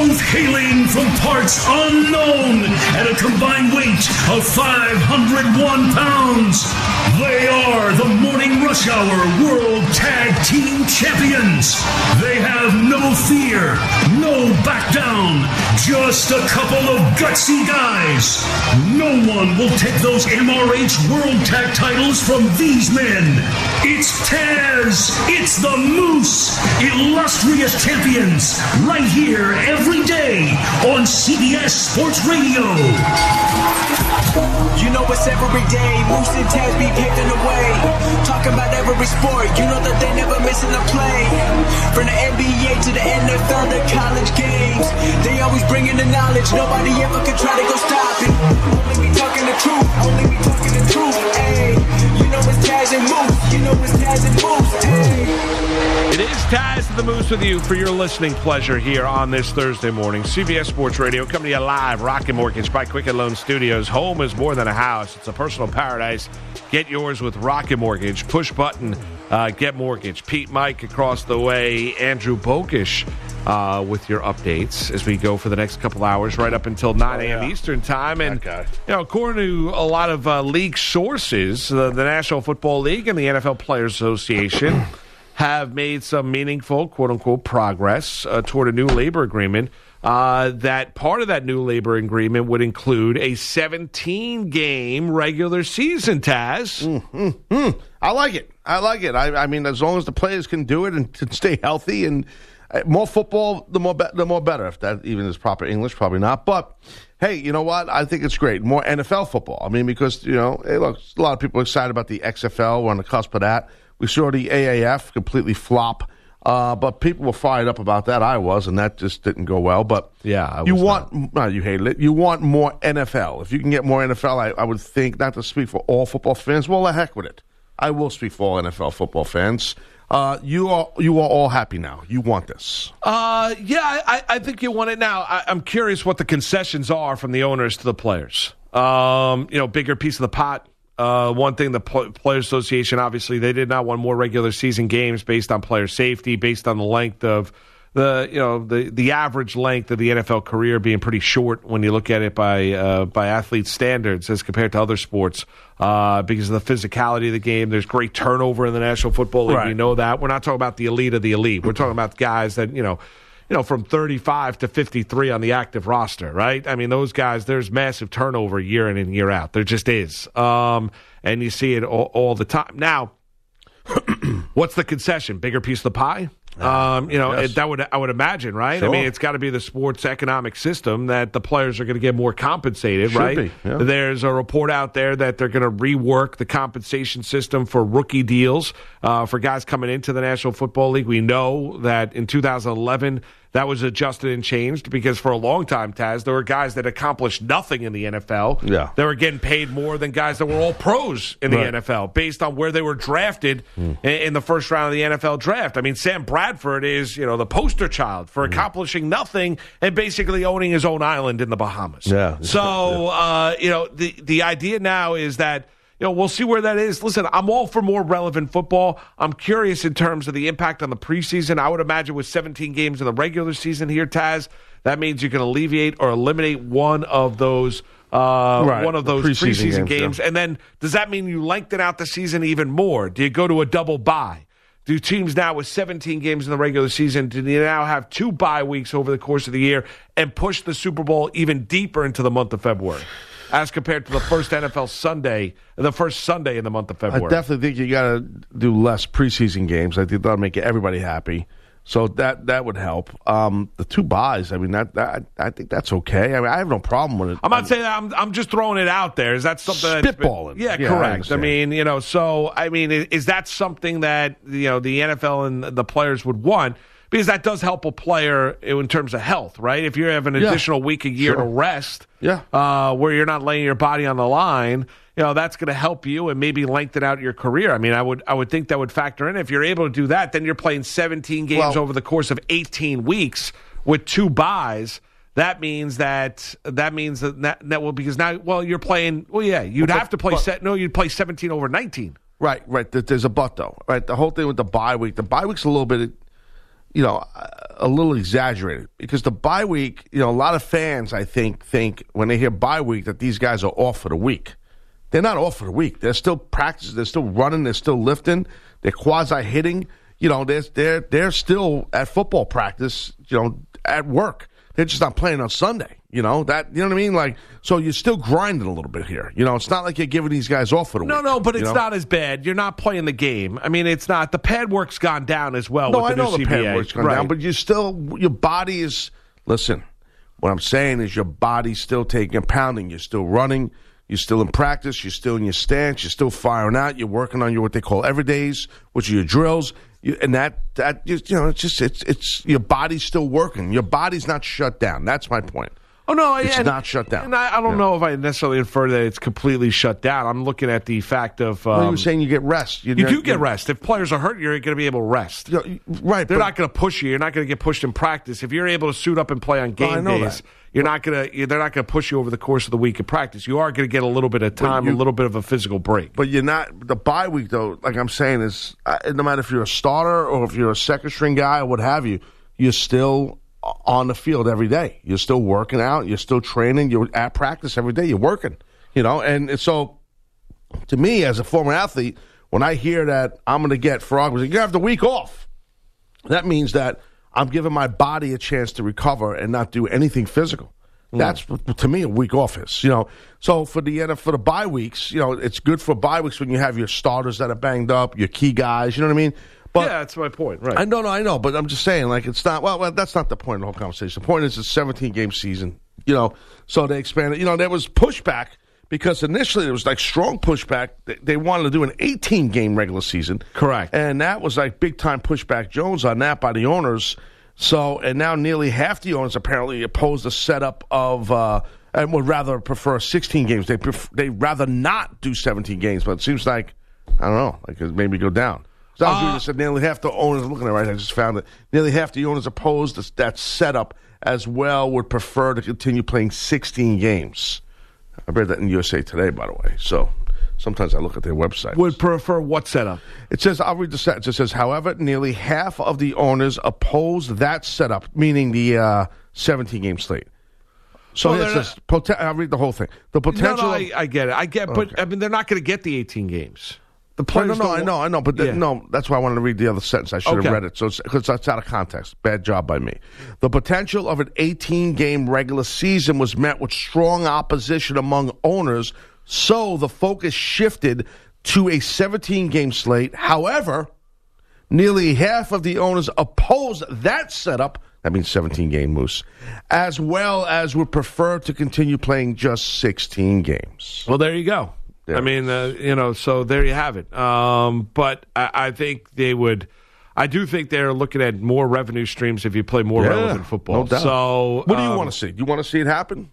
Both hailing from parts unknown at a combined weight of 501 pounds. They are the Morning Rush Hour World Tag Team Champions. They have no fear, no back down, just a couple of gutsy guys. No one will take those MRH World Tag titles from these men. It's Taz, it's the Moose, illustrious champions, right here every day on CBS Sports Radio. You know it's every day, Moose and Taz be paving the way. Talking about every sport, you know that they never missing a play. From the NBA to the NFL to college games, they always bringing the knowledge, nobody ever could try to go stop it. Only me talking the truth, only me talking the truth, ayy. You know it's Taz and Moose, you know it's Taz and Moose, ayy. It is Taz the Moose with you for your listening pleasure here on this Thursday morning. CBS Sports Radio coming to you live, Rocket Mortgage by Quicken Loan Studios. Home is more than a house. It's a personal paradise. Get yours with Rocket Mortgage. Push button, get mortgage. Pete Mike across the way. Andrew Bokish with your updates as we go for the next couple hours right up until 9 a.m. Eastern time. And, according to a lot of league sources, the National Football League and the NFL Players Association have made some meaningful, quote-unquote, progress toward a new labor agreement. That part of that new labor agreement would include a 17-game regular season, Taz. I like it. I mean, as long as the players can do it and can stay healthy, and more football, the more better. If that even is proper English, probably not. But hey, you know what? I think it's great. More NFL football. I mean, because hey, look, a lot of people are excited about the XFL. We're on the cusp of that. We saw the AAF completely flop. But people were fired up about that. I was, and that just didn't go well. But yeah, you hated it. You want more NFL. If you can get more NFL, I would think, not to speak for all football fans. Well, the heck with it. I will speak for all NFL football fans. You are all happy now. You want this. I think you want it now. I'm curious what the concessions are from the owners to the players. Bigger piece of the pot. One thing, the Players Association, obviously, they did not want more regular season games based on player safety, based on the length of the average length of the NFL career being pretty short when you look at it by athlete standards as compared to other sports, because of the physicality of the game. There's great turnover in the National Football League. Right. We know that. We're not talking about the elite of the elite. We're talking about guys that, from 35 to 53 on the active roster, right? I mean, those guys, there's massive turnover year in and year out. There just is. And you see it all the time. Now, what's the concession? Bigger piece of the pie? Yes. I would imagine, right? Sure. I mean, it's got to be the sports economic system that the players are going to get more compensated, Should right? be, yeah. There's a report out there that they're going to rework the compensation system for rookie deals for guys coming into the National Football League. We know that in 2011, that was adjusted and changed because for a long time, Taz, there were guys that accomplished nothing in the NFL. Yeah. They were getting paid more than guys that were all pros in the NFL based on where they were drafted in the first round of the NFL draft. I mean, Sam Bradford is, the poster child for accomplishing nothing and basically owning his own island in the Bahamas. Yeah. So, the idea now is that, we'll see where that is. Listen, I'm all for more relevant football. I'm curious in terms of the impact on the preseason. I would imagine with 17 games in the regular season here, Taz, that means you can alleviate or eliminate one of those preseason games. And then does that mean you lengthen out the season even more? Do you go to a double bye? Do teams now with 17 games in the regular season, do they now have 2 bye weeks over the course of the year and push the Super Bowl even deeper into the month of February? As compared to the first NFL Sunday, the first Sunday in the month of February. I definitely think you got to do less preseason games. I think that'll make everybody happy. So that would help. The 2 buys, I mean, that I think that's okay. I mean, I have no problem with it. I'm not saying that. I'm just throwing it out there. Is that something spitballing? Yeah, correct. I mean, is that something that the NFL and the players would want? Because that does help a player in terms of health, right? If you have an additional week a year to rest, where you're not laying your body on the line, that's going to help you and maybe lengthen out your career. I mean, I would think that would factor in. If you're able to do that, then you're playing 17 games over the course of 18 weeks with 2 buys. That means that because now you're playing. Well, yeah, you'd have to play you'd play 17 over 19. Right. There's a but though. Right, the whole thing with the bye week. The bye week's a little bit. a little exaggerated because the bye week, a lot of fans, I think when they hear bye week that these guys are off for the week. They're not off for the week. They're still practicing. They're still running. They're still lifting. They're quasi-hitting. They're still at football practice, at work. They're just not playing on Sunday. You know what I mean? Like, so you're still grinding a little bit here. It's not like you're giving these guys off for the week. No, but it's not as bad. You're not playing the game. I mean, it's not. The pad work's gone down as well. No, with the I know new the CBA. pad work's gone down, but your body is. Listen, what I'm saying is your body's still taking a pounding. You're still running. You're still in practice. You're still in your stance. You're still firing out. You're working on what they call everydays, which are your drills. It's your body's still working. Your body's not shut down. That's my point. Oh, no. It's not shut down. And I don't know if I necessarily infer that it's completely shut down. I'm looking at the fact of... you were saying you get rest. You do get rest. If players are hurt, you're going to be able to rest. Right. They're not going to push you. You're not going to get pushed in practice. If you're able to suit up and play on game days, they're not going to push you over the course of the week of practice. You are going to get a little bit of time, a little bit of a physical break. But you're not... The bye week, though, like I'm saying, is no matter if you're a starter or if you're a second-string guy or what have you, you're still... on the field every day. You're still working out. You're still training. You're at practice every day. You're working, And so, to me, as a former athlete, when I hear that I'm going to get, for argument's sake, you have the week off, that means that I'm giving my body a chance to recover and not do anything physical. That's, to me, a week off is, So for the bye weeks, it's good for bye weeks when you have your starters that are banged up, your key guys, you know what I mean? But yeah, that's my point, right? I know, but I'm just saying, like, it's not. Well, that's not the point of the whole conversation. The point is, it's a 17-game season, So they expanded. There was pushback because initially there was like strong pushback. They wanted to do an 18-game regular season, correct? And that was like big time pushback Jones on that by the owners. So, and now nearly half the owners apparently oppose the setup of. And would rather prefer 16 games. They'd rather not do 17 games, but it seems like I don't know, like it made me go down. So I just said nearly half the owners, I'm looking at it right, I just found it, nearly half the owners opposed to that setup as well would prefer to continue playing 16 games. I read that in USA Today, by the way. So sometimes I look at their website. Would prefer what setup? It says, I'll read the sentence. It says, however, nearly half of the owners oppose that setup, meaning the 17-game slate. So it says, I'll read the whole thing. The potential. No, I get it. But I mean, they're not going to get the 18 games. The players I know, but no, that's why I wanted to read the other sentence. I should have read it, because that's out of context. Bad job by me. The potential of an 18-game regular season was met with strong opposition among owners, so the focus shifted to a 17-game slate. However, nearly half of the owners opposed that setup, that means 17-game Moose, as well as would prefer to continue playing just 16 games. Well, there you go. I mean, so there you have it. But I think they would. I do think they're looking at more revenue streams if you play more relevant football. No doubt. So, what do you want to see? Do you want to see it happen?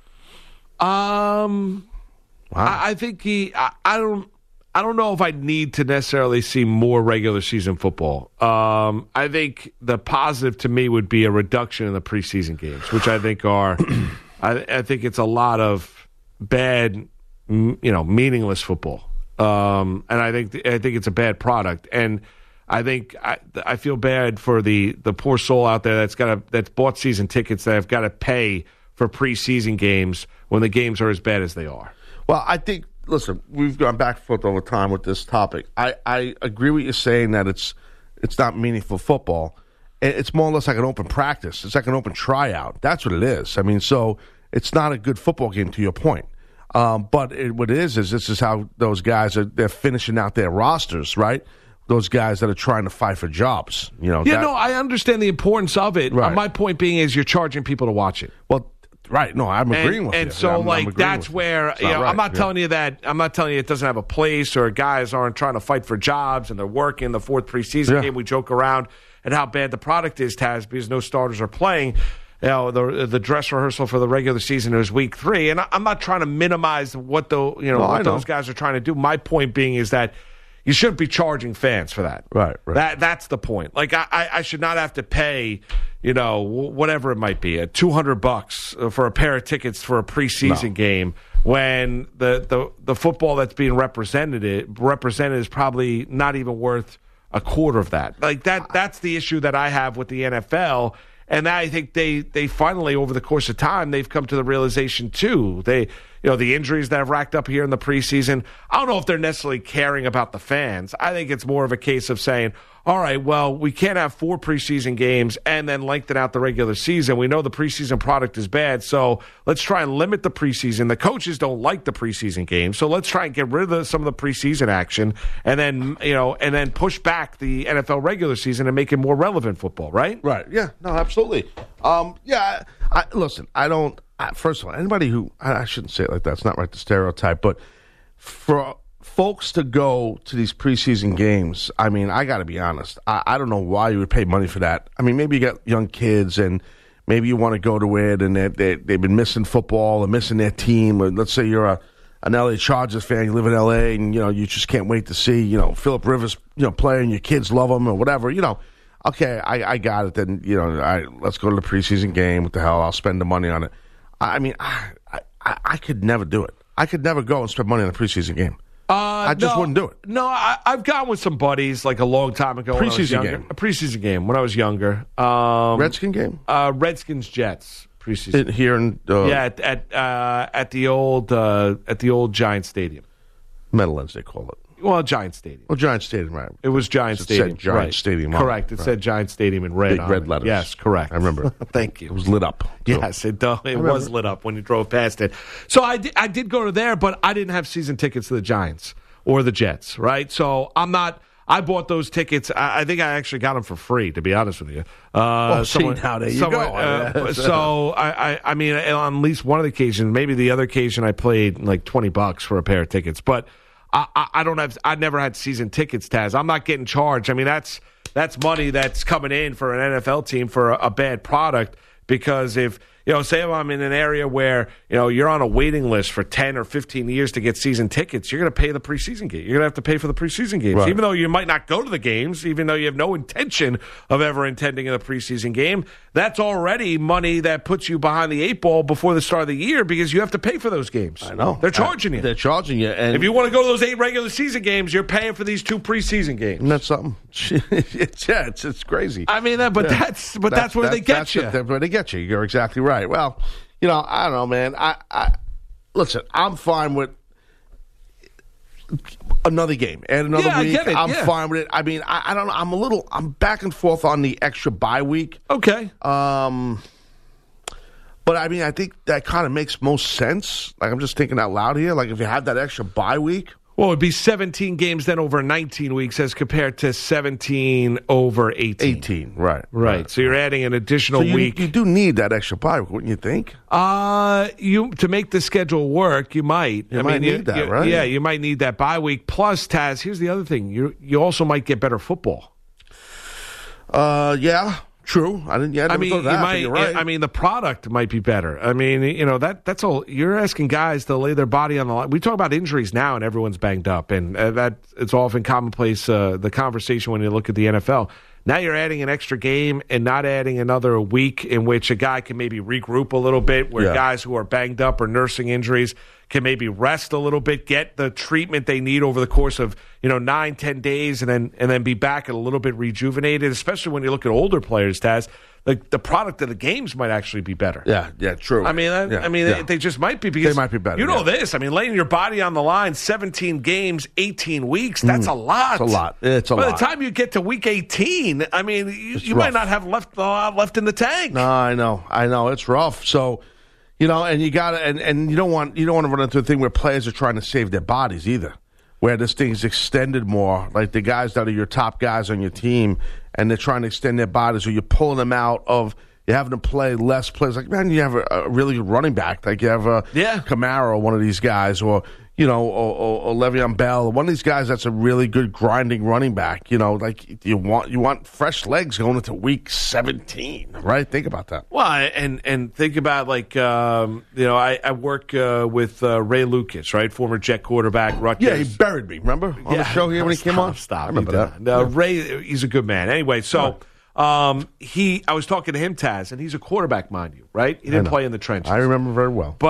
Wow. I think I don't know if I need to necessarily see more regular season football. I think the positive to me would be a reduction in the preseason games, which I think are. I think it's a lot of bad. Meaningless football, and I think it's a bad product, and I think I feel bad for the poor soul out there that's bought season tickets that have got to pay for preseason games when the games are as bad as they are. Well, I think. Listen, we've gone back and forth over time with this topic. I agree with you saying that it's not meaningful football. It's more or less like an open practice. It's like an open tryout. That's what it is. I mean, so it's not a good football game to your point. But what it is this is how those guys they're finishing out their rosters, right? Those guys that are trying to fight for jobs. I understand the importance of it. Right. My point being is you're charging people to watch it. Well, right. No, I'm agreeing with you. And so, that's where right. I'm not telling you that. I'm not telling you it doesn't have a place or guys aren't trying to fight for jobs and they're working the fourth preseason game. We joke around at how bad the product is, Taz, because no starters are playing. The dress rehearsal for the regular season is week 3, and I'm not trying to minimize what those guys are trying to do. My point being is that you shouldn't be charging fans for that. Right. That's the point. Like I should not have to pay, whatever it might be, $200 for a pair of tickets for a preseason game when the football that's being represented is probably not even worth a quarter of that. Like that's the issue that I have with the NFL. And I think they finally, over the course of time, they've come to the realization too. The injuries that have racked up here in the preseason, I don't know if they're necessarily caring about the fans. I think it's more of a case of saying, all right, well, we can't have 4 preseason games and then lengthen out the regular season. We know the preseason product is bad, so let's try and limit the preseason. The coaches don't like the preseason games, so let's try and get rid of some of the preseason action and then push back the NFL regular season and make it more relevant football, right? Right. Yeah. No, absolutely. Listen, I don't. First of all, anybody who I shouldn't say it like that. It's not right to stereotype, but for folks to go to these preseason games, I mean, I got to be honest. I don't know why you would pay money for that. I mean, maybe you got young kids and maybe you want to go to it and they've been missing football or missing their team. Or let's say you're an LA Chargers fan, you live in LA and, you just can't wait to see, Phillip Rivers, play and your kids love him or whatever, Okay, I got it. Then, let's go to the preseason game. What the hell? I'll spend the money on it. I mean, I could never do it. I could never go and spend money on a preseason game. I just wouldn't do it. No, I've gone with some buddies like a long time ago. Preseason game. A preseason game when I was younger. Redskin game? Redskins Jets preseason. Here in at the old Giant Stadium. Meadowlands, they call it. Well, Giant Stadium. Well, Giant Stadium, right. It was Giant Stadium. It said Giant Stadium. Correct. It said Giant Stadium in red. Big red letters. Yes, correct. I remember. Thank you. It was lit up. Yes, it was lit up when you drove past it. So I did go to there, but I didn't have season tickets to the Giants or the Jets, right? So I bought those tickets. I think I actually got them for free, to be honest with you. Now there you go. So I mean, on at least one of the occasions, maybe the other occasion, I paid like $20 for a pair of tickets, but I never had season tickets, Taz. I'm not getting charged. I mean, that's money that's coming in for an NFL team for a bad product, because if say I'm in an area where you're on a waiting list for 10 or 15 years to get season tickets, you're going to pay the preseason game. You're going to have to pay for the preseason games, right. Even though you might not go to the games, even though you have no intention of ever attending a preseason game. That's already money that puts you behind the 8 ball before the start of the year, because you have to pay for those games. I know. They're charging you. They're charging you. And if you want to go to those 8 regular season games, you're paying for these 2 preseason games. Isn't that something? It's crazy. I mean, that's where they get you. That's where they get you. You're exactly right. Well, I don't know, man. Listen, I'm fine with another game and another week. I get it. I'm fine with it. I mean, I don't know. I'm back and forth on the extra bye week. Okay. But I mean, I think that kind of makes most sense. Like, I'm just thinking out loud here. Like, if you have that extra bye week. Well, it'd be 17 games then over 19 weeks as compared to 17 over 18. 18, right. So you're adding an additional week. You do need that extra bye week, wouldn't you think? To make the schedule work, you might. You might need that, right? Yeah, you might need that bye week. Plus, Taz, here's the other thing. You also might get better football. Yeah. True. I didn't. Yeah, I mean, you're right. I mean, the product might be better. I mean, that's all. You're asking guys to lay their body on the line. We talk about injuries now, and everyone's banged up, and that it's often commonplace. The conversation when you look at the NFL. Now you're adding an extra game and not adding another week in which a guy can maybe regroup a little bit, where guys who are banged up or nursing injuries can maybe rest a little bit, get the treatment they need over the course of 9-10 days, and then be back a little bit rejuvenated. Especially when you look at older players, Taz, the product of the games might actually be better. Yeah, true. I mean, they just might be, because they might be better. This. I mean, laying your body on the line, 17 games, 18 weeks. That's a lot. It's a lot. By the time you get to week 18, I mean, you might not have left in the tank. No, I know, it's rough. So. And you got to, and you don't want to run into a thing where players are trying to save their bodies either, where this thing's extended more, like the guys that are your top guys on your team, and they're trying to extend their bodies, or you're pulling them out of, you're having to play less plays. Like, man, you have a really good running back, like you have Kamara or one of these guys, or Le'Veon Bell, one of these guys that's a really good grinding running back. Like you want fresh legs going into week 17, right? Think about that. Well, and think about I work with Ray Lucas, right, former Jet quarterback, Rutgers. Yeah, he buried me. Remember on the show here when he came on? Stop. I remember that. Ray, he's a good man. Anyway, so. I was talking to him, Taz, and he's a quarterback, mind you, right? He didn't play in the trenches. I remember very well. But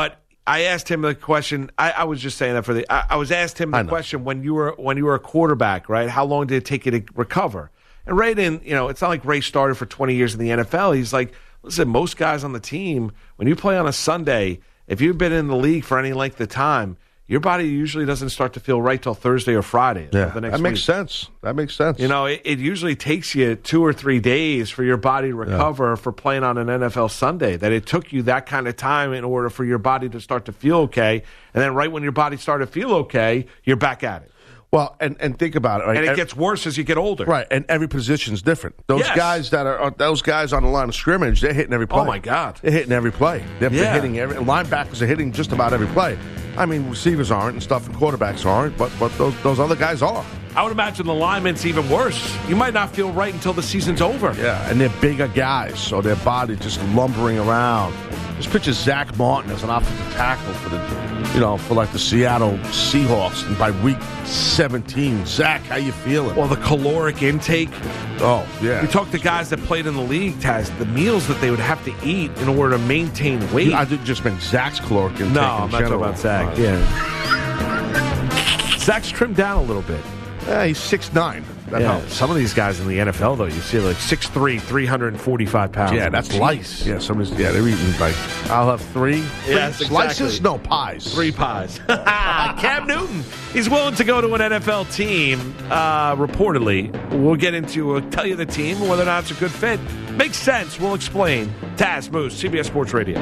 I asked him the question. I was just saying that for I was asked him the question when you were a quarterback, right? How long did it take you to recover? And Ray didn't, it's not like Ray started for 20 years in the NFL. He's like, listen, most guys on the team, when you play on a Sunday, if you've been in the league for any length of time, your body usually doesn't start to feel right till Thursday or Friday. Yeah, the next that makes week. sense. That makes sense. It usually takes you 2 or 3 days for your body to recover for playing on an NFL Sunday. That it took you that kind of time in order for your body to start to feel okay. And then right when your body started to feel okay, you're back at it. Well, and think about it, right? And it gets worse as you get older. Right, and every position's different. Those guys those guys on the line of scrimmage, they're hitting every play. Oh, my God. They're hitting every play. They're hitting linebackers are hitting just about every play. I mean, receivers aren't and stuff, and quarterbacks aren't, but those other guys are. I would imagine the linemen's even worse. You might not feel right until the season's over. Yeah, and they're bigger guys, so their body just lumbering around. Just picture Zach Martin as an offensive tackle for the Seattle Seahawks, and by week 17, Zach, how you feeling? Well, the caloric intake. Oh, yeah. You talk to guys that played in the league, Taz, the meals that they would have to eat in order to maintain weight. I just meant Zach's caloric intake. No, I'm not talking about Zach. Yeah. Zach's trimmed down a little bit. He's 6'9". That helps. Some of these guys in the NFL, though, you see like 6'3", 345 pounds. Yeah, that's light. Yeah, they're eating like, I'll have 3 yes, slices? Exactly. No, pies. 3 pies. Cam Newton, he's willing to go to an NFL team, reportedly. We'll get into, tell you the team, whether or not it's a good fit. Makes sense. We'll explain. Taz Moose, CBS Sports Radio.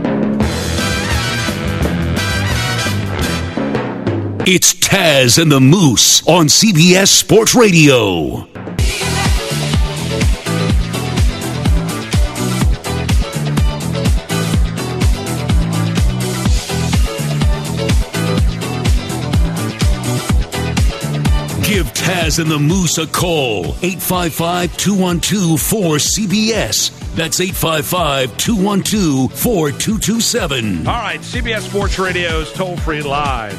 It's Taz and the Moose on CBS Sports Radio. Give Taz and the Moose a call. 855-212-4CBS. That's 855-212-4227. All right, CBS Sports Radio's toll-free line.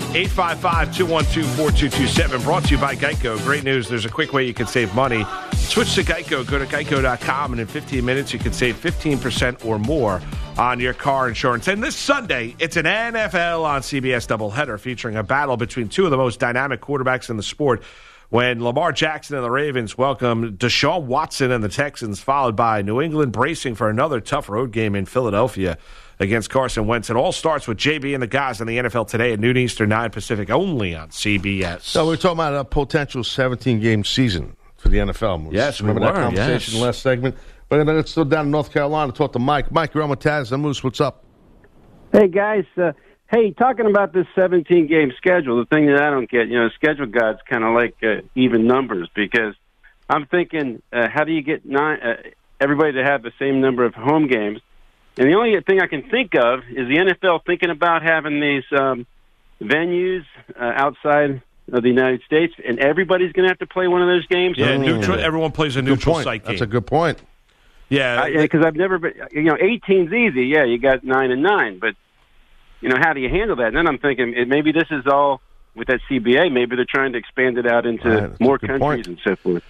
855-212-4227, brought to you by Geico. Great news. There's a quick way you can save money. Switch to Geico. Go to geico.com, and in 15 minutes, you can save 15% or more on your car insurance. And this Sunday, it's an NFL on CBS doubleheader featuring a battle between two of the most dynamic quarterbacks in the sport when Lamar Jackson and the Ravens welcome Deshaun Watson and the Texans, followed by New England bracing for another tough road game in Philadelphia against Carson Wentz. It all starts with JB and the guys in the NFL today at noon Eastern, 9 Pacific, only on CBS. So we're talking about a potential 17-game season for the NFL. Yes, remember that conversation in the last segment? But let's go down to North Carolina to talk to Mike. Mike, you're on with Taz and Moose. What's up? Hey, guys. Hey, talking about this 17-game schedule, the thing that I don't get, schedule gods kind of like even numbers, because I'm thinking, how do you get everybody to have the same number of home games? And the only thing I can think of is the NFL thinking about having these venues outside of the United States, and everybody's going to have to play one of those games. Yeah, neutral. Everyone plays a neutral site game. That's a good point. Yeah, because I've never been. 18's easy. Yeah, you got 9 and 9, but how do you handle that? And then I'm thinking maybe this is all. With that CBA, maybe they're trying to expand it out into more countries and so forth.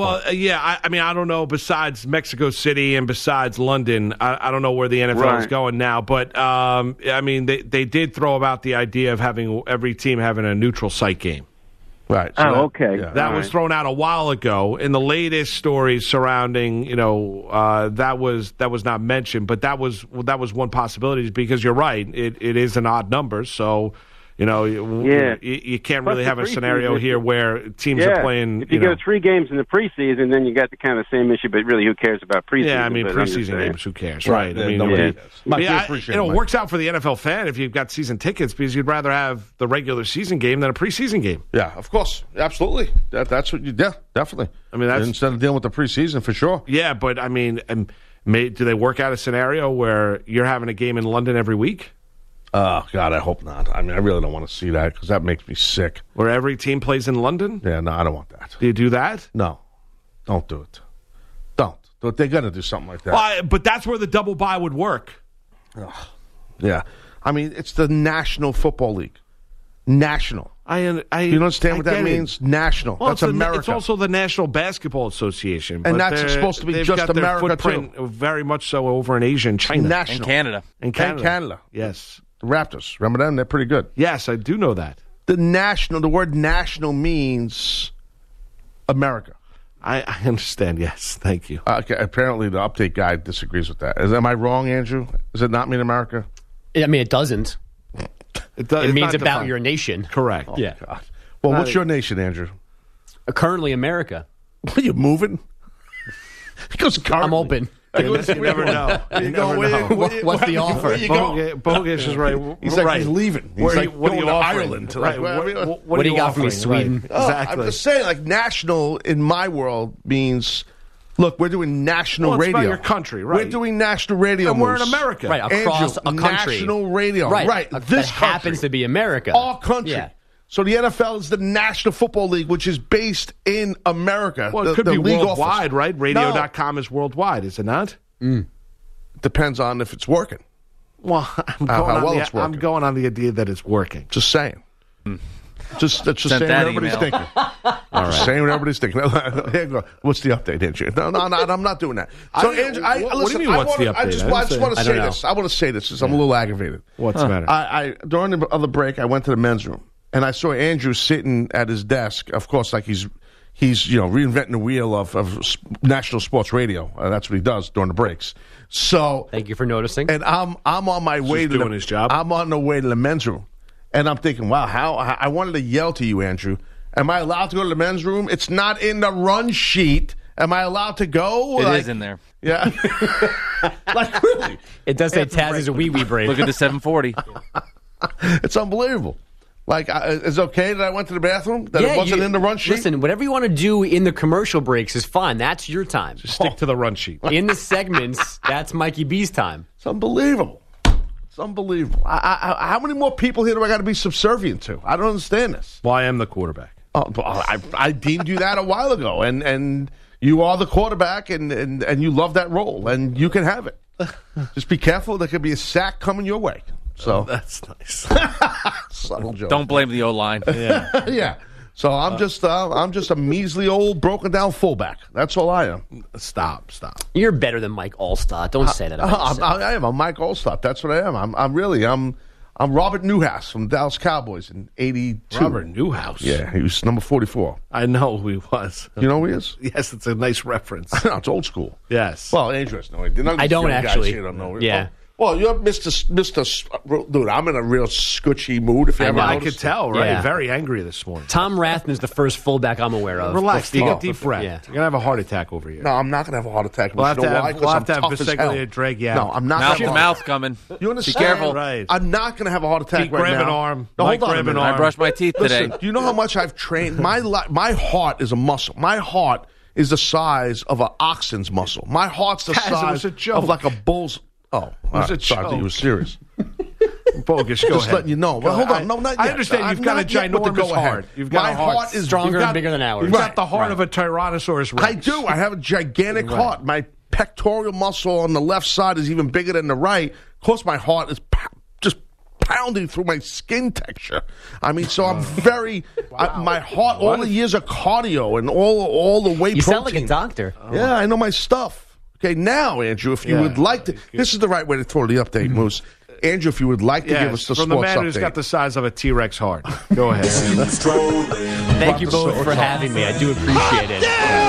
I don't know. Besides Mexico City and besides London, I don't know where the NFL is going now. But, they did throw about the idea of having every team having a neutral site game. Right. So okay. Yeah. That was thrown out a while ago. In the latest stories surrounding, that was not mentioned. But that was one possibility, because you're right. It is an odd number, so... You can't really have a scenario here where teams are playing. If you go 3 games in the preseason, then you got the kind of same issue. But really, who cares about preseason? Yeah, preseason games, who cares, right? Nobody does. It works out for the NFL fan if you've got season tickets, because you'd rather have the regular season game than a preseason game. Yeah, of course, absolutely. That's what you. Yeah, definitely. That's instead of dealing with the preseason for sure. Yeah, but do they work out a scenario where you're having a game in London every week? Oh, God, I hope not. I really don't want to see that, because that makes me sick. Where every team plays in London? Yeah, no, I don't want that. Do you do that? No. Don't do it. Don't. They're going to do something like that. Well, but that's where the double bye would work. Yeah. It's the National Football League. National. You understand what that means? National. Well, that's America. It's also the National Basketball Association. And that's supposed to be just America, too. Very much so over in Asia and China. National. And Canada. And Canada. Canada. Yes. The Raptors. Remember them? They're pretty good. Yes, I do know that. The word national means America. I understand, yes. Thank you. Okay, apparently the update guy disagrees with that. Am I wrong, Andrew? Does it not mean America? I mean, it doesn't. It means about your nation. Correct. Yeah. God. Well, what's your nation, Andrew? Currently America. Are you moving? He goes, currently. I'm open. You never know. You never know. What's the offer? Where you going? Bogus is right. He's like, he's leaving. He's What like, are you going to offering? Ireland. Right. Like, What do you got for me, offering? Sweden? Right. I'm Exactly. just saying, like, national in my world means, look, we're doing national Well, it's radio. about your country, right. We're doing national radio. And we're in Moose. America. Right, across Andrew, a country. National radio. Right. This that happens to be America. Our country. Yeah. So the NFL is the National Football League, which is based in America. Well, it could be league worldwide, office. right? Radio.com is worldwide, is it not? Depends on if it's working. Well, I'm it's working. going on the idea that it's working. Just saying. Just saying what that everybody's email. thinking. Just saying what everybody's thinking. Here you go. What's the update, Andrew? No, I'm not doing that. So, Andrew, what do you mean, what's the update? I just want to say this. I want to say this because I'm a little aggravated. What's the matter? I during the other break, I went to the men's room and I saw Andrew sitting at his desk. Of course, like he's reinventing the wheel of national sports radio. That's what he does during the breaks. So Thank you for noticing. and I'm on my way to doing his job. I'm on the way to the men's room, and I'm thinking, wow, how I wanted to yell to you, Andrew. Am I allowed to go to the men's room? It's not in the run sheet. Am I allowed to go? It is in there. Yeah. Like really, It does say Taz is a wee break. Look at the 740. it's unbelievable. Like, is it okay that I went to the bathroom? That it wasn't in the run sheet? Listen, whatever you want to do in the commercial breaks is fine. That's your time. Stick to the run sheet. In the segments, that's Mikey B's time. It's unbelievable. It's unbelievable. How many more people here do I got to be subservient to? I don't understand this. Well, I am the quarterback. Oh, I deemed you that a while ago, and you are the quarterback, and you love that role, and you can have it. Just be careful. There could be a sack coming your way. So That's nice. subtle joke. Don't blame the O-line. Yeah. So I'm just a measly old broken down fullback. That's all I am. Stop. You're better than Mike Allstott. Don't say that about yourself. I am. I'm Mike Allstott. That's what I am. I'm Robert Newhouse from the Dallas Cowboys in '82. Robert Newhouse. Yeah, he was number 44. I know who he was. You know who he is? Yes, it's a nice reference. No, it's old school. Yes. Well, Andrew has no idea. None of I these don't young guys actually. here don't know. Yeah. Well, you're Mr. Dude, I'm in a real scutchy mood. If you ever I noticed could tell, right? Yeah. Very angry this morning. Tom Rathman's the first fullback I'm aware of. Relax. Take a Oh, deep breath. yeah. You're going to have a heart attack over here. No, I'm not going to have a heart attack. We'll You have know to have- why? 'Cause we'll I'm have to have tough as hell. Biseglia drag you out. No, I'm not. Mouth, gonna have a mouth coming. You Be understand? careful. Right. I'm not going to have a heart attack Pete right grab now. an arm. No, Mike hold on a grab an minute. arm. I brushed my teeth today. Listen, do you know how much I've trained? My heart is a muscle. My heart is the size of an oxen's muscle. My heart's the Taz, it was size a joke. of like a bull's. Oh, it was a I thought you joke. were serious. Bogus. Go Just ahead. letting you know. Well, hold on. No, not I yet. understand you've got a Not yet with the ginormous go-ahead. heart. You've got My a heart. heart is Stronger You've and got- bigger than ours. You've got the heart Right. of a Tyrannosaurus Rex. I do. I have a gigantic heart. My pectoral muscle on the left side is even bigger than the right. Of course, my heart is just pounding through my skin texture. I mean, so I'm very. My heart, all the years of cardio and all the whey You protein. sound like a doctor. Yeah, I know my stuff. Okay, now, Andrew, if you would like to. This is the right way to throw the update, Moose. Andrew, if you would like to Yes, give us the from sports the man update. who's got the size of a T-Rex heart. Go ahead. Thank you both for having me. I do appreciate it.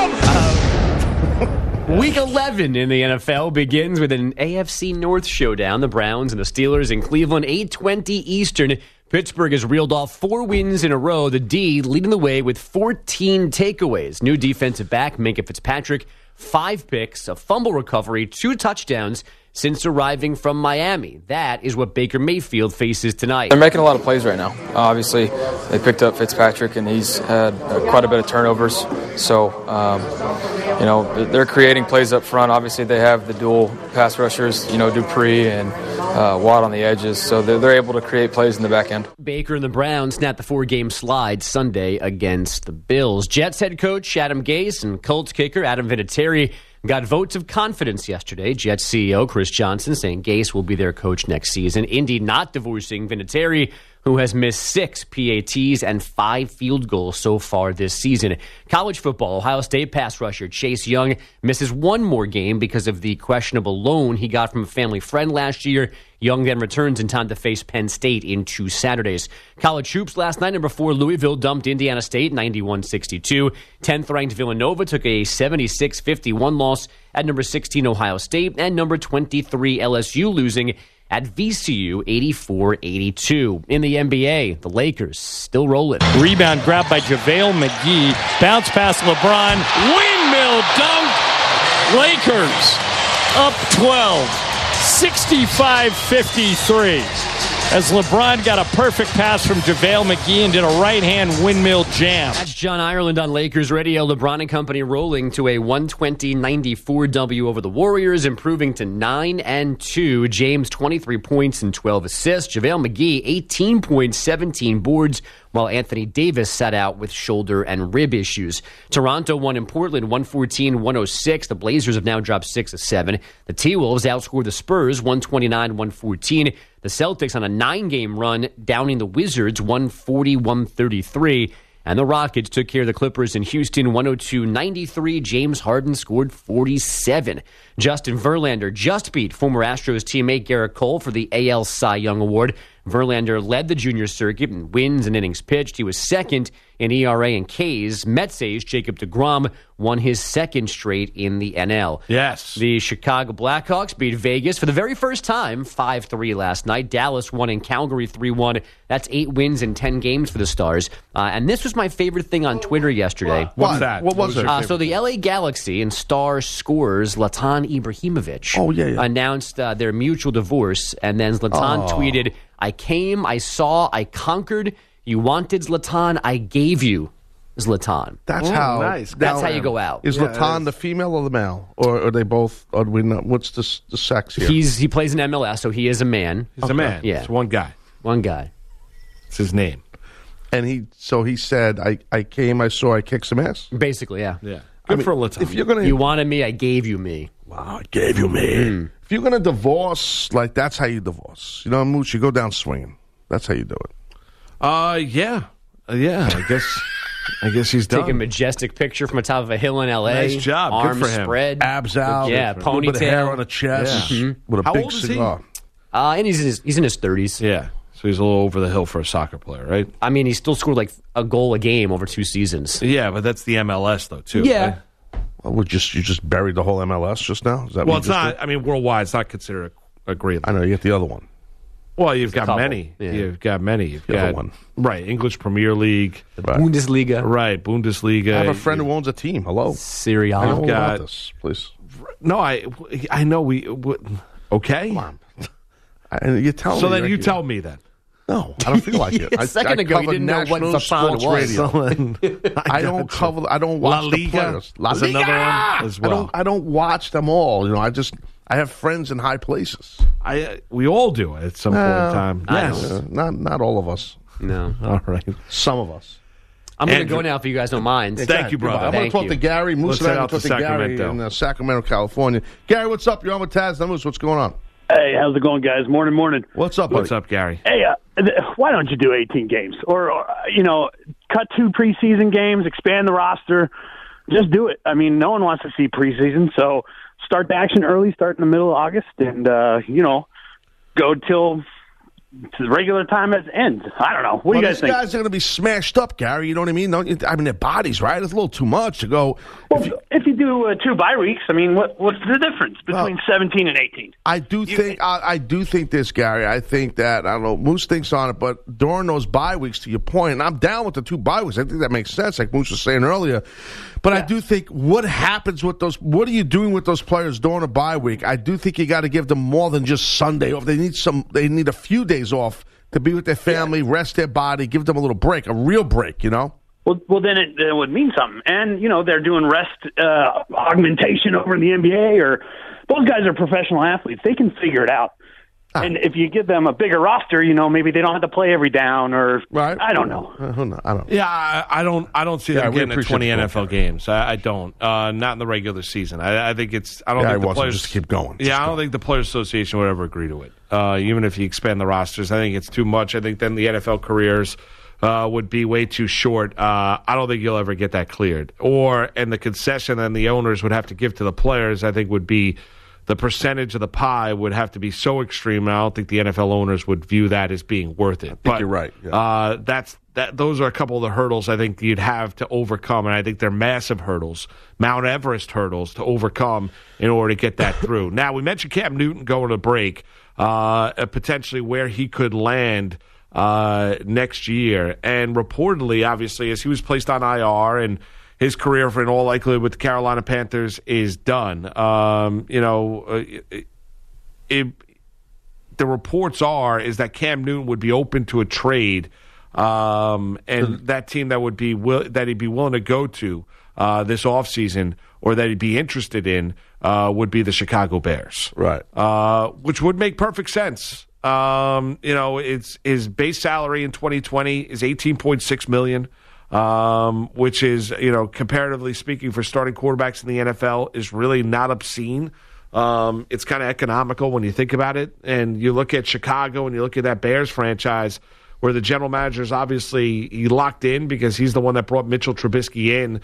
Week 11 in the NFL begins with an AFC North showdown. The Browns and the Steelers in Cleveland, 8:20 Eastern. Pittsburgh has reeled off 4 wins in a row. The D leading the way with 14 takeaways. New defensive back Minkah Fitzpatrick, 5 picks, a fumble recovery, 2 touchdowns since arriving from Miami. That is what Baker Mayfield faces tonight. They're making a lot of plays right now. Obviously, they picked up Fitzpatrick, and he's had quite a bit of turnovers. So, they're creating plays up front. Obviously, they have the dual pass rushers, Dupree and Watt on the edges. So they're able to create plays in the back end. Baker and the Browns snapped the 4-game slide Sunday against the Bills. Jets head coach Adam Gase and Colts kicker Adam Vinatieri got votes of confidence yesterday. Jets CEO Chris Johnson saying Gase will be their coach next season. Indy not divorcing Vinatieri, who has missed 6 PATs and 5 field goals so far this season. College football, Ohio State pass rusher Chase Young misses 1 more game because of the questionable loan he got from a family friend last year. Young then returns in time to face Penn State in 2 Saturdays. College hoops last night, number 4 Louisville dumped Indiana State 91-62. 10th-ranked Villanova took a 76-51 loss at number 16 Ohio State, and number 23 LSU losing at VCU 84-82. In the NBA, the Lakers still rolling. Rebound grabbed by JaVale McGee. Bounce pass LeBron. Windmill dunk. Lakers up 12. 65-53. As LeBron got a perfect pass from JaVale McGee and did a right-hand windmill jam. That's John Ireland on Lakers Radio. LeBron and company rolling to a 120-94 W over the Warriors, improving to 9-2. James, 23 points and 12 assists. JaVale McGee, 18 points, 17 boards, while Anthony Davis sat out with shoulder and rib issues. Toronto won in Portland 114-106. The Blazers have now dropped 6 of 7. The T-Wolves outscored the Spurs 129-114. The Celtics on a 9-game run, downing the Wizards 140-133. And the Rockets took care of the Clippers in Houston 102-93. James Harden scored 47. Justin Verlander just beat former Astros teammate Garrett Cole for the AL Cy Young Award. Verlander led the junior circuit in wins and innings pitched. He was second in ERA and Ks. Mets ace Jacob deGrom won his second straight in the NL. Yes. The Chicago Blackhawks beat Vegas for the very first time 5-3 last night. Dallas won in Calgary 3-1. That's 8 wins in 10 games for the Stars. And this was my favorite thing on Twitter yesterday. What's that? What was it? So the LA Galaxy and star scorers Zlatan Ibrahimovic announced their mutual divorce, and then Zlatan tweeted, "I came, I saw, I conquered. You wanted Zlatan, I gave you Zlatan." That's how. nice. That's how you go out. Is Latan the female or the male, or are they both? Or do we know, what's the sex here? He plays in MLS, so he is a man. He's a man. Yeah. It's one guy. One guy. It's his name. And he said, I came, I saw, I kicked some ass. Basically, yeah. Yeah. Good for Latan. If you're gonna, You wanted me, I gave you me. wow, I gave you me. If you're gonna divorce, like that's how you divorce. You know, Mooch, you go down swinging. That's how you do it. Yeah. I guess he's done. Take a majestic picture from the top of a hill in L.A. Nice job. Good Arms for him. spread. Abs out. Yeah, a little bit of ponytail. hair on the chest with a How big old is he? cigar. And he's in his 30s. Yeah. So he's a little over the hill for a soccer player, right? I mean, he still scored like a goal a game over 2 seasons. Yeah, but that's the MLS though too. Yeah. Right? Well, you just buried the whole MLS just now. Is that Well, what it's you just not. did? I mean, worldwide, it's not considered a great. I know you get the other one. Well, you've got couple. many. Yeah. You've got many. You've The other got one. right English Premier League, Right. Bundesliga. right Bundesliga. I have a friend who owns a team. Hello. Serie A. I know all got- about this, please. No, I know we. Okay. Come on. And you tell So me. then you Ricky. tell me then. No, I don't feel like it. A second ago, you cover didn't know what national Zlatan sports was. radio. I don't cover. I don't La watch the Liga players. La is Liga! another one as well. I don't watch them all. You know, I have friends in high places. We all do at some point in time. Yes. Not all of us. No. All right. Some of us. I'm going to Andrew. go now if you guys don't mind. Thank you, brother. I'm going Thank to talk you. to Gary Moose. Let's And head I'm out going to to talk to Gary Sacramento. in Sacramento, California. Gary, what's up? You're on with Taz and Moose. What's going on? Hey, how's it going, guys? Morning. What's up, buddy? What's up, Gary? Hey, why don't you do 18 games? Or, cut 2 preseason games, expand the roster. Just do it. I mean, no one wants to see preseason, so start the action early, start in the middle of August, and, go till the regular time ends. I don't know. What do you guys these think? guys are going to be smashed up, Gary. You know what I mean? Their bodies, right? It's a little too much to go. Well, if you do 2 bye weeks, I mean, what's the difference between 17 and 18? I do think this, Gary. I think that, I don't know, Moose thinks on it, but during those bye weeks, to your point, and I'm down with the 2 bye weeks. I think that makes sense, like Moose was saying earlier. But I do think what happens with those, what are you doing with those players during a bye week? I do think you got to give them more than just Sunday off. They need a few days off to be with their family, rest their body, give them a little break, a real break, you know? Well, then it would mean something. And, they're doing rest augmentation over in the NBA, or those guys are professional athletes. They can figure it out. And if you give them a bigger roster, maybe they don't have to play every down, or right. I don't know. I don't. Yeah, I don't see them we getting to appreciate 20 the NFL call, games. I don't. Not in the regular season. I think it's. I don't think the players just keep going. Yeah, I don't think the Players Association would ever agree to it. Even if you expand the rosters, I think it's too much. I think then the NFL careers would be way too short. I don't think you'll ever get that cleared. And the concession then the owners would have to give to the players, I think, would be the percentage of the pie would have to be so extreme. And I don't think the NFL owners would view that as being worth it. I think you're right. Yeah. Those are a couple of the hurdles I think you'd have to overcome, and I think they're massive hurdles, Mount Everest hurdles to overcome in order to get that through. Now, we mentioned Cam Newton going to break, potentially where he could land next year. And reportedly, obviously, as he was placed on IR and his career, for in all likelihood, with the Carolina Panthers is done. The reports is that Cam Newton would be open to a trade, and that team that would be that he'd be willing to go to this offseason, or that he'd be interested in, would be the Chicago Bears, right? Which would make perfect sense. It's his base salary in 2020 is $18.6 million. Which is, comparatively speaking, for starting quarterbacks in the NFL, is really not obscene. It's kind of economical when you think about it. And you look at Chicago and you look at that Bears franchise, where the general manager is obviously he locked in because he's the one that brought Mitchell Trubisky in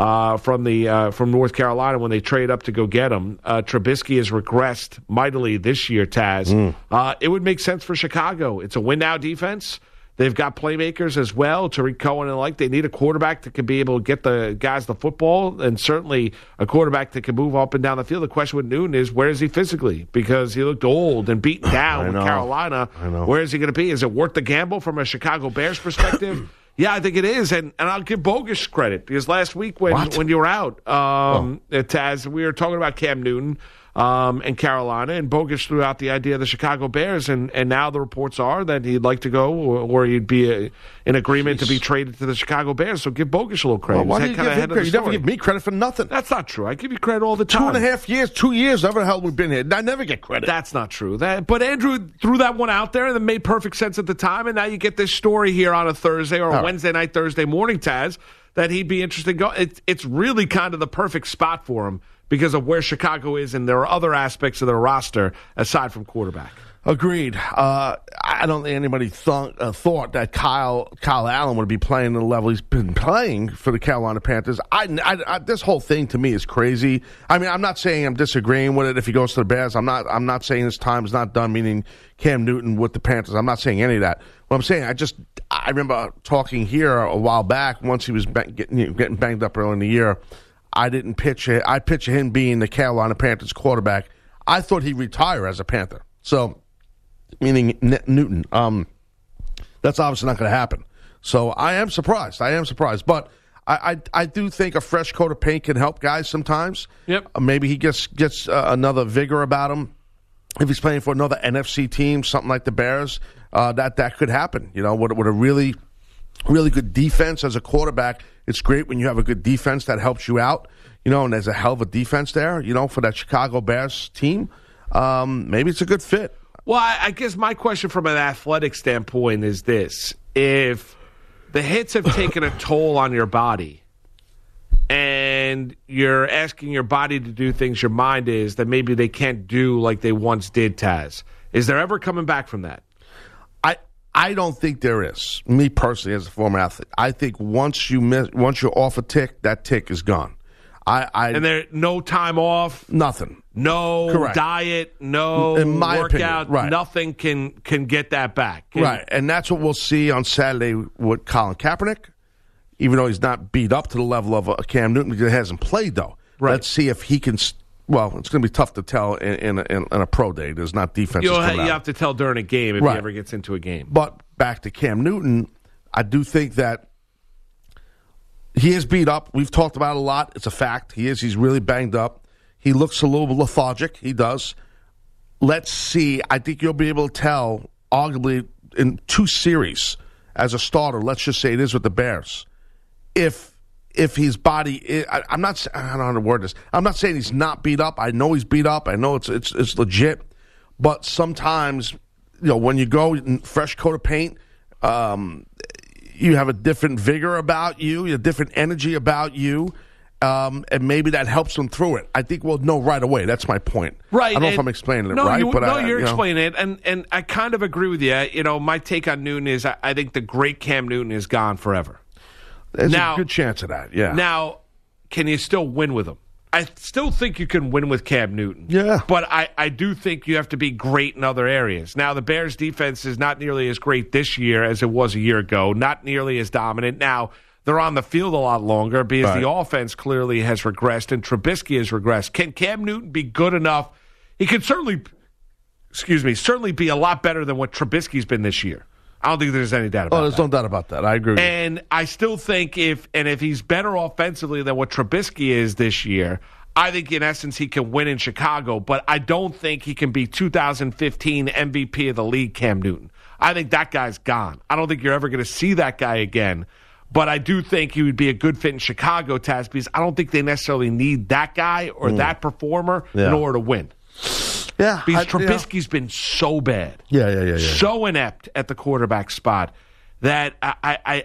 from North Carolina when they trade up to go get him. Trubisky has regressed mightily this year, Taz. It would make sense for Chicago. It's a win-now defense. They've got playmakers as well, Tariq Cohen and they need a quarterback that can be able to get the guys the football, and certainly a quarterback that can move up and down the field. The question with Newton is, where is he physically? Because he looked old and beaten down in Carolina. Where is he going to be? Is it worth the gamble from a Chicago Bears perspective? Yeah, I think it is, and I'll give Bogus credit, because last week when you were out, Taz, we were talking about Cam Newton and Carolina, and Bogus threw out the idea of the Chicago Bears, and now the reports are that he'd like to go, or he'd be in agreement to be traded to the Chicago Bears. So give Bogus a little credit. Why do you give him credit? You never give me credit for nothing. That's not true. I give you credit all the time. 2.5 years, 2 years, whatever the hell we've been here. I never get credit. That's not true. But Andrew threw that one out there, and it made perfect sense at the time, and now you get this story here on a Thursday or a Wednesday night, Thursday morning, Taz, that he'd be interested in going. It's really kind of the perfect spot for him, because of where Chicago is, and there are other aspects of their roster aside from quarterback. Agreed. I don't think anybody thought that Kyle Allen would be playing the level he's been playing for the Carolina Panthers. This whole thing to me is crazy. I mean, I'm not saying I'm disagreeing with it if he goes to the Bears. I'm not saying his time is not done, meaning Cam Newton with the Panthers. I'm not saying any of that. What I'm saying, I remember talking here a while back, once he was getting banged up early in the year. I didn't pitch it. I picture him being the Carolina Panthers quarterback. I thought he'd retire as a Panther. So, meaning Newton. That's obviously not going to happen. So I am surprised. But I do think a fresh coat of paint can help guys sometimes. Yep. Maybe he gets another vigor about him. If he's playing for another NFC team, something like the Bears, that could happen. With a really good defense as a quarterback. It's great when you have a good defense that helps you out, and there's a hell of a defense there, for that Chicago Bears team. Maybe it's a good fit. Well, I guess my question from an athletic standpoint is this. If the hits have taken a toll on your body and you're asking your body to do things your mind is that maybe they can't do like they once did, Taz, is there ever coming back from that? I don't think there is. Me personally, as a former athlete, I think once you're off a tick, that tick is gone. And there no time off, nothing, no Correct. Diet, no in my workout, opinion, right. Nothing can get that back. Right, and that's what we'll see on Saturday with Colin Kaepernick. Even though he's not beat up to the level of Cam Newton, because he hasn't played though. Right. Let's see if he can. Well, it's going to be tough to tell in a pro day. There's not defense. You have to tell during a game if he ever gets into a game. But back to Cam Newton, I do think that he is beat up. We've talked about it a lot. It's a fact. He is. He's really banged up. He looks a little lethargic. He does. Let's see. I think you'll be able to tell, arguably, in 2 series as a starter, let's just say it is with the Bears, if his body is, I don't know how to word this. I'm not saying he's not beat up. I know he's beat up. I know it's legit. But sometimes, when you go in fresh coat of paint, you have a different vigor about you, a different energy about you, and maybe that helps him through it. I think we'll know right away. That's my point. Right. I don't know if I'm explaining it right. You're explaining it, and I kind of agree with you. My take on Newton is I think the great Cam Newton is gone forever. There's a good chance of that, yeah. Now, can you still win with him? I still think you can win with Cam Newton. Yeah. But I do think you have to be great in other areas. Now, the Bears' defense is not nearly as great this year as it was a year ago, not nearly as dominant. Now, they're on the field a lot longer because the offense clearly has regressed and Trubisky has regressed. Can Cam Newton be good enough? He can certainly be a lot better than what Trubisky's been this year. I don't think there's any doubt about that. There's no doubt about that. I agree with you. And I still think if he's better offensively than what Trubisky is this year, I think in essence he can win in Chicago, but I don't think he can be 2015 MVP of the league Cam Newton. I think that guy's gone. I don't think you're ever going to see that guy again. But I do think he would be a good fit in Chicago, Taz, because I don't think they necessarily need that guy or that performer in order to win. Yeah, because Trubisky's been so bad. Yeah. So inept at the quarterback spot that I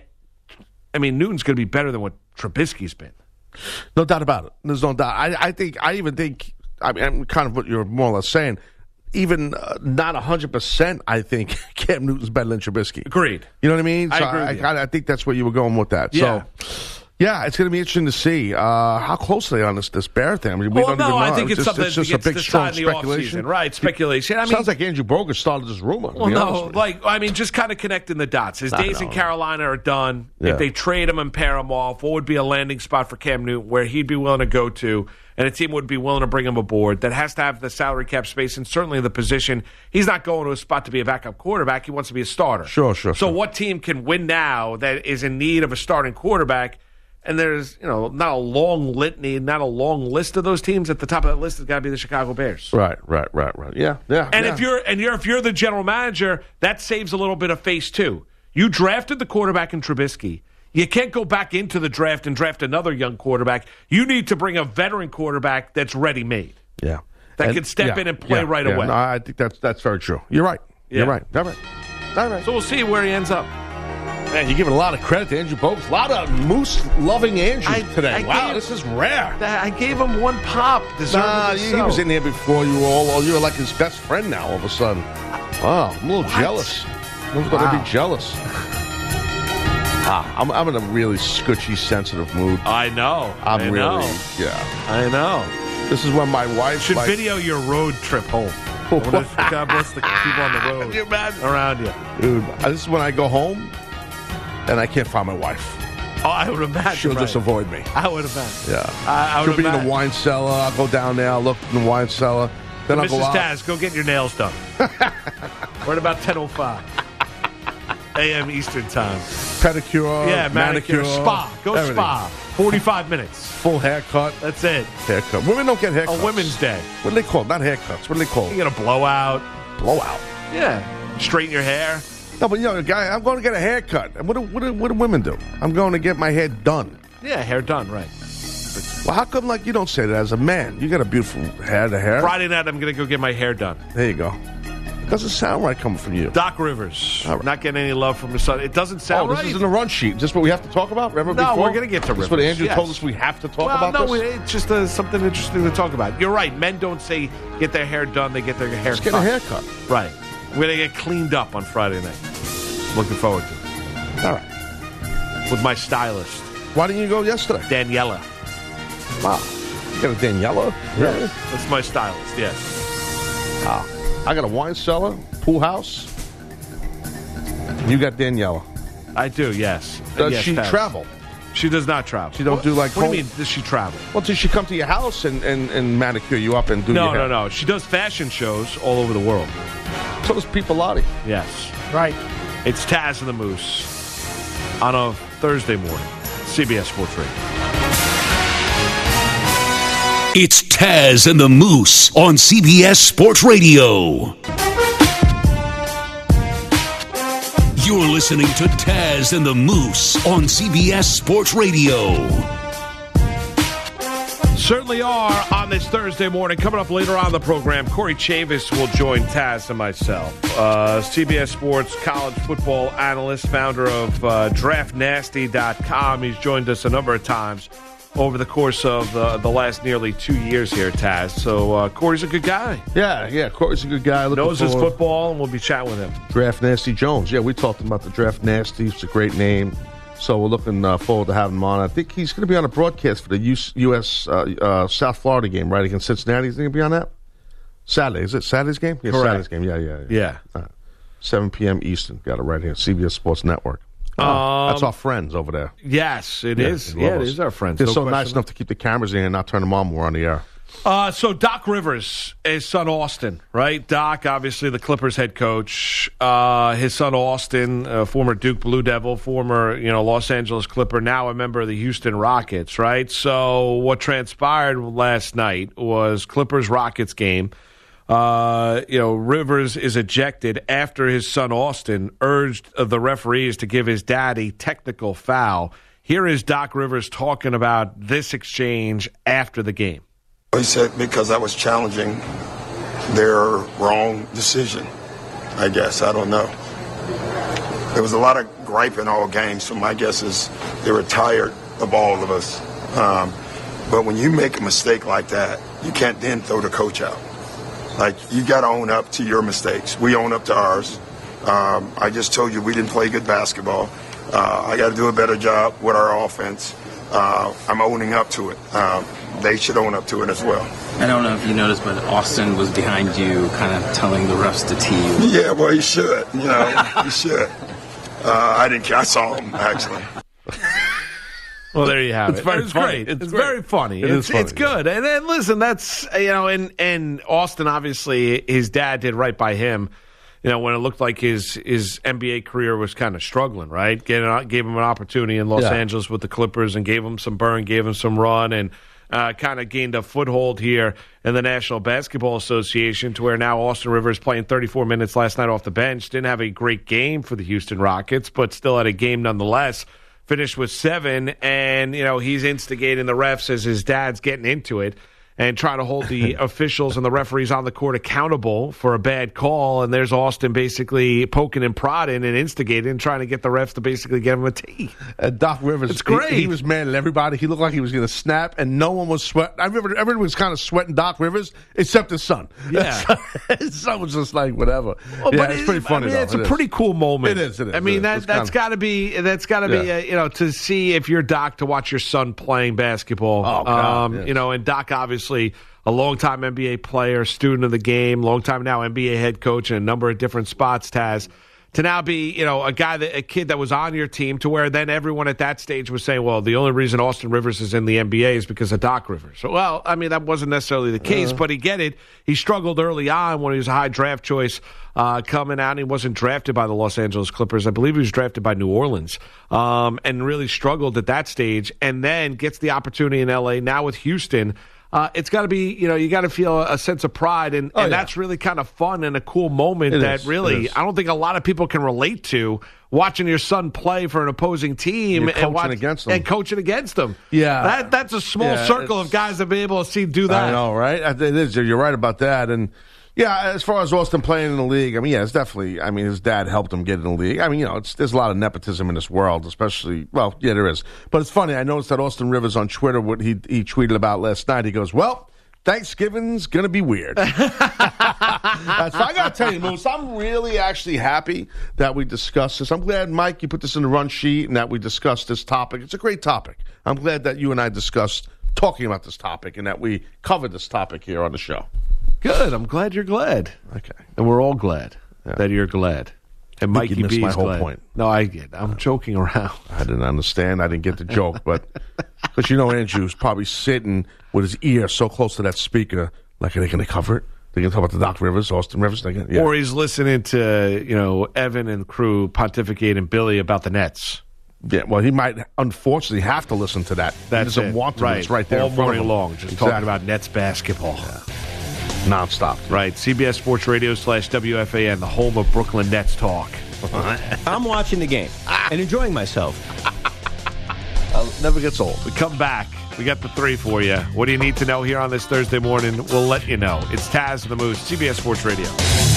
mean, Newton's going to be better than what Trubisky's been. No doubt about it. There's no doubt. I even think, I'm kind of what you're more or less saying, even not 100%, I think Cam Newton's better than Trubisky. Agreed. You know what I mean? I So agree with you. I think that's where you were going with that. Yeah. So, yeah, it's going to be interesting to see how close are they on this Bear thing. I mean, we don't even know. I think it's something it's just that a big, gets strong decided in the speculation. offseason. Right, speculation. I mean, sounds like Andrew Bogut started this rumor. Well, no, just kind of connecting the dots. His days in Carolina are done. Yeah. If they trade him and pair him off, what would be a landing spot for Cam Newton where he'd be willing to go to, and a team would be willing to bring him aboard that has to have the salary cap space and certainly the position. He's not going to a spot to be a backup quarterback. He wants to be a starter. Sure. So what team can win now that is in need of a starting quarterback? And there's, not a long litany, not a long list of those teams. At the top of that list has got to be the Chicago Bears. Right. Yeah. And if you're the general manager, that saves a little bit of face too. You drafted the quarterback in Trubisky. You can't go back into the draft and draft another young quarterback. You need to bring a veteran quarterback that's ready-made. Yeah. That can step in and play right away. No, I think that's very true. You're right. Yeah. You're right. All right. So we'll see where he ends up. Man, you're giving a lot of credit to Andrew Bogut. A lot of moose-loving Andrews today. Wow, this is rare. I gave him one pop. He was in here before you were like his best friend now all of a sudden. Wow, I'm a little jealous. I'm going to be jealous. I'm in a really scutchy, sensitive mood. I know. I know. This is when my wife should video your road trip home. God bless the people on the road. Can you imagine? Around you. Dude, this is when I go home and I can't find my wife. Oh, I would imagine. She'll just avoid me. I would imagine. Yeah. She'll be in the wine cellar. I'll go down there. I'll look in the wine cellar. Then I'll go out. Mrs. Taz, go get your nails done. We're at about 10:05 a.m. Eastern time. Pedicure, manicure, spa. Go everything. spa. 45 minutes. Full haircut. That's it. Haircut. Women don't get haircuts. On Women's Day. What do they call it? Not haircuts. What do they call it? You get a blowout. Blowout. Yeah. Straighten your hair. No, but guy, I'm going to get a haircut. And what do women do? I'm going to get my hair done. Yeah, hair done, right. Well, how come you don't say that as a man? You got a beautiful hair to hair. Friday night, I'm going to go get my hair done. There you go. It doesn't sound right coming from you. Doc Rivers. Right. Not getting any love from his son. It doesn't sound right. This isn't a run sheet. Is this what we have to talk about? Remember no, before? We're going to get to Rivers. That's what Andrew told us we have to talk about this? It's just something interesting to talk about. You're right. Men don't say get their hair done. They get their hair Just get a haircut. Right. We're going to get cleaned up on Friday night. Looking forward to it. All right. With my stylist. Why didn't you go yesterday? Daniela. Wow. You got a Daniela? Really? Yes. That's my stylist, yes. Wow. I got a wine cellar, pool house. You got Daniela. I do, yes. Does yes, she travel? She does not travel. She don't do What home? do you mean, does she travel? Well, does she come to your house and manicure you up and do your hair? No. She does fashion shows all over the world. So does Pipilotti. Yes. Right. It's Taz and the Moose on a Thursday morning. CBS Sports Radio. It's Taz and the Moose on CBS Sports Radio. You're listening to Taz and the Moose on CBS Sports Radio. Certainly are on this Thursday morning. Coming up later on in the program, Corey Chavis will join Taz and myself. CBS Sports college football analyst, founder of DraftNasty.com. He's joined us a number of times over the course of the last nearly 2 years here, Taz. So Corey's a good guy. Yeah, Corey's a good guy. Knows his football, and we'll be chatting with him. Draft Nasty Jones. Yeah, we talked about the Draft Nasty. It's a great name. So we're looking forward to having him on. I think he's going to be on a broadcast for the U.S. South Florida game, right, against Cincinnati. He's going to be on that? Saturday. Is it Saturday's game? Yeah, Correct. Saturday's game. Yeah. 7 p.m. Eastern. Got it right here. CBS Sports Network. That's our friends over there. Yes, it is. Yeah, it is our friends. They're No so question. nice enough to keep the cameras in and not turn them on when we're on the air. So Doc Rivers, his son Austin, right? Doc, obviously the Clippers head coach. His son Austin, former Duke Blue Devil, former Los Angeles Clipper, now a member of the Houston Rockets, right? So what transpired last night was Clippers-Rockets game. Rivers is ejected after his son Austin urged the referees to give his dad a technical foul. Here is Doc Rivers talking about this exchange after the game. He said because I was challenging their wrong decision, I guess. I don't know. There was a lot of griping all game, so my guess is they were tired of all of us. But when you make a mistake like that, you can't then throw the coach out. Like, you got to own up to your mistakes. We own up to ours. I just told you we didn't play good basketball. I got to do a better job with our offense. I'm owning up to it. They should own up to it as well. I don't know if you noticed, but Austin was behind you kind of telling the refs to tee you. Yeah, well, he should. He should. I didn't care. I saw him, actually. Well, there you have it. It's very funny. Great. It's great. very funny. It's funny. It's good. And then listen, that's and Austin, obviously, his dad did right by him. When it looked like his NBA career was kind of struggling, right? Gave him an opportunity in Los Angeles with the Clippers and gave him some burn, gave him some run, and kind of gained a foothold here in the National Basketball Association, to where now Austin Rivers playing 34 minutes last night off the bench. Didn't have a great game for the Houston Rockets, but still had a game nonetheless. Finished with 7, and, he's instigating the refs as his dad's getting into it and trying to hold the officials and the referees on the court accountable for a bad call. And there's Austin basically poking and prodding and instigating and trying to get the refs to basically give him a tee. Doc Rivers, it's great. He was mad at everybody. He looked like he was going to snap, and no one was sweating. I remember everyone was kind of sweating Doc Rivers, except his son. Yeah. His son was just like, whatever. Well, yeah, but it's pretty funny, though. It's a pretty cool moment. It is. I mean, that's got to be, to see if you're Doc, to watch your son playing basketball. Oh, God, yes. And Doc, obviously, a longtime NBA player, student of the game, longtime now NBA head coach in a number of different spots, Taz, to now be, a kid that was on your team, to where then everyone at that stage was saying, well, the only reason Austin Rivers is in the NBA is because of Doc Rivers. So, well, I mean, that wasn't necessarily the case, but he get it. He struggled early on when he was a high draft choice coming out. He wasn't drafted by the Los Angeles Clippers. I believe he was drafted by New Orleans, and really struggled at that stage, and then gets the opportunity in LA, now with Houston. It's got to be, you got to feel a sense of pride, and that's really kind of fun and a cool moment I don't think a lot of people can relate to, watching your son play for an opposing team and coaching against them. Yeah. That's a small circle of guys that be able to do that. I know, right? It is. You're right about that. And yeah, as far as Austin playing in the league, I mean, it's definitely, his dad helped him get in the league. I mean, there's a lot of nepotism in this world, especially, there is. But it's funny, I noticed that Austin Rivers on Twitter, what he tweeted about last night, he goes, well, Thanksgiving's going to be weird. I got to tell you, Moose, I'm really actually happy that we discussed this. I'm glad, Mike, you put this in the run sheet and that we discussed this topic. It's a great topic. I'm glad that you and I discussed talking about this topic and that we covered this topic here on the show. Good. I'm glad you're glad. Okay. And we're all glad that you're glad. And Mikey B is my whole glad. point. No, I get it. I'm joking around. I didn't understand. I didn't get the joke. But because Andrew's probably sitting with his ear so close to that speaker, like, are they going to cover it? They're going to talk about the Doc Rivers, Austin Rivers? Yeah. Or he's listening to, Evan and crew pontificate and Billy about the Nets. Yeah, well, he might unfortunately have to listen to that. That's he doesn't want to. Right. It's right there all in front morning of him. long, just talking about Nets basketball. Yeah. Nonstop. Right. CBS Sports Radio /WFAN, the home of Brooklyn Nets talk. I'm watching the game and enjoying myself. Never gets old. We come back. We got the 3 for you. What do you need to know here on this Thursday morning? We'll let you know. It's Taz and the Moose, CBS Sports Radio.